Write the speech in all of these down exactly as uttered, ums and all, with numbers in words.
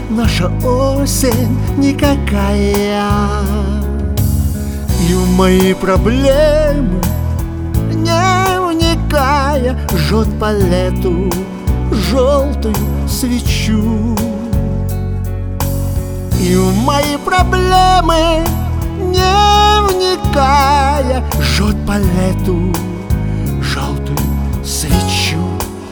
наша осень никакая. И в мои проблемы, не вникая, жжет по лету желтую свечу. И в мои проблемы, не вникая, жжет по лету желтую свечу.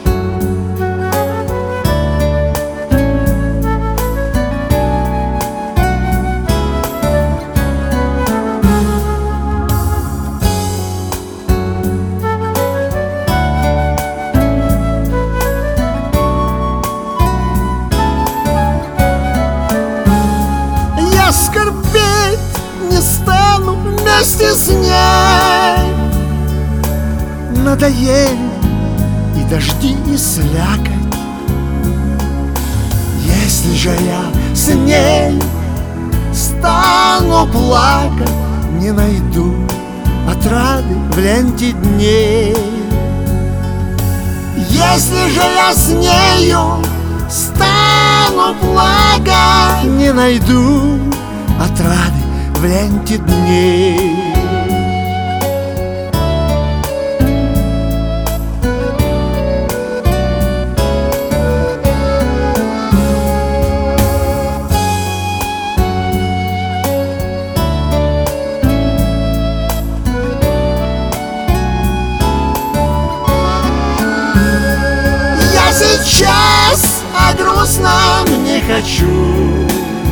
Я скорбеть не стану вместе с ней. Надоели и дожди, и слякоть. Если же я с ней стану плакать, не найду отрады в ленте дней. Если же я с нею стану плакать, не найду отрады в ленте дней. Я сейчас о грустном не хочу.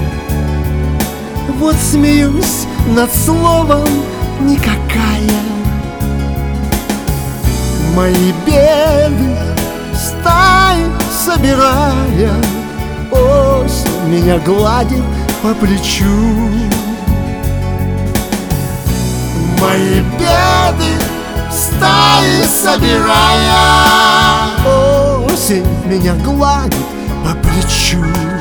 Вот смеюсь над словом «никакая». Мои беды стаи собирая, осень меня гладит по плечу. Мои беды стаи собирая, осень меня гладит по плечу.